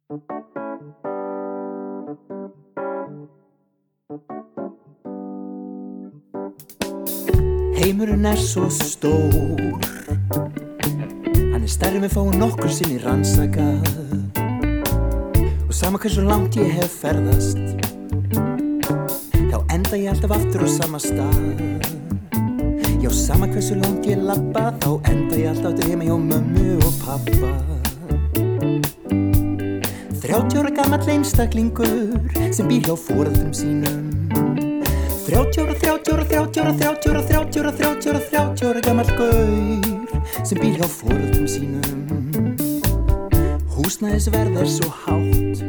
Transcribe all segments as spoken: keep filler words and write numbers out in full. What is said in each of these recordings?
Heimurinn er svo stór, hann er stærri með fáum nokkur sinni rannsakað. Og sama hversu langt ég hef ferðast, þá enda ég alltaf aftur á sama stað. Já, sama hversu langt ég labba, þá enda ég alltaf aftur heima hjá mömmu og pappa. Þrjátíu ára gamall einstaklingur sem býr hjá foreldrum sínum. Þrjátíu ára, þrjátíu ára, þrjátíu ára, þrjátíu ára, þrjátíu ára, þrjátíu ára, þrjátíu ára gamall gaur sem býr hjá foreldrum sínum. Húsnæðisverð er svo hátt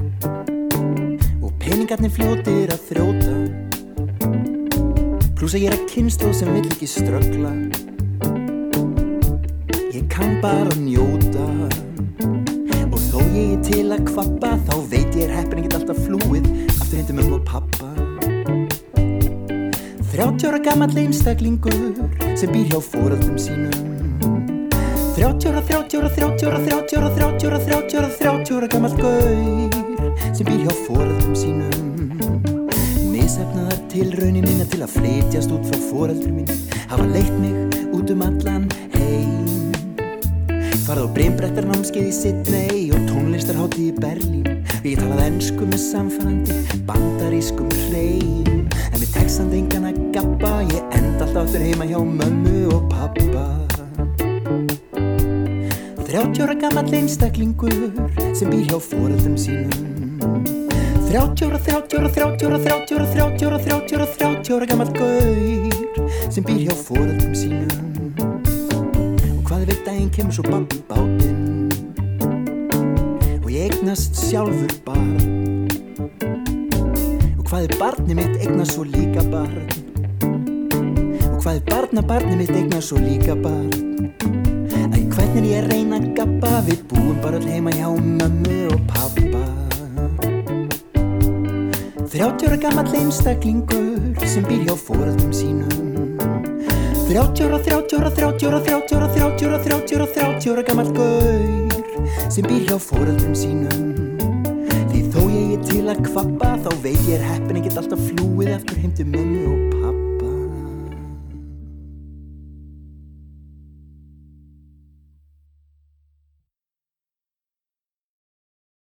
og peningarnir fljótir að þrjóta. Plús að ég er að kynslóð sem vill ekki ströggla. Ég kann bara njóta og þó ég er til að kvappa, þá veit ég er heppin ekkert alltaf flúið aftur heim til mömmu og pappa. Þrjátíu ára gamall einstaklingur sem býr hjá foreldrum sínum. Þrjátíu ára, þrjátíu ára, þrjátíu ára, þrjátíu ára, þrjátíu ára, þrjátíu ára, þrjátíu ára gamall gaur sem býr hjá foreldrum sínum. Misheppnaðar tilraunir mínar til að flytjast út frá foreldrum mín hafa leitt mig út um allan heim. Farið á brimbrettarnámskeið í Sydney og tónlistarhátíð í Berlín. Og ég talaði ensku með samfærandi bandarískum hreim. En við textandi engan að gabba, ég enda alltaf aftur heima hjá mömmu og pappa. Þrjátíu ára gamall einstaklingur sem býr hjá foreldrum sínum. Þrjátíu ára, þrjátíu ára, þrjátíu ára, þrjátíu ára, þrjátíu ára, þrjátíu ára, þrjátíu ára gamall gaur sem býr hjá foreldrum sínum. Og hvað veit daginn kemur svo babb í bátinn og ég eignast sjálfur barn. Hvað er barnið mitt eignast svo líka barn? Og hvað er barnabarnið mitt eignast svo líka barn? Æ, hvernig ég reyna að gabba, við búum bara all heima hjá mömmu og pappa. Þrjátíu ára gamall einstaklingur sem býr hjá foreldrum sínum. Þrjátíu ára, þrjátíu ára, þrjátíu ára, þrjátíu ára, þrjátíu ára, þrjátíu ára, þrjátíu ára gamall gaur sem býr hjá foreldrum sínum. Þó ég er til að kvappa, þá veit ég er heppin ekkert alltaf flúið aftur heim til mömmu og pappa.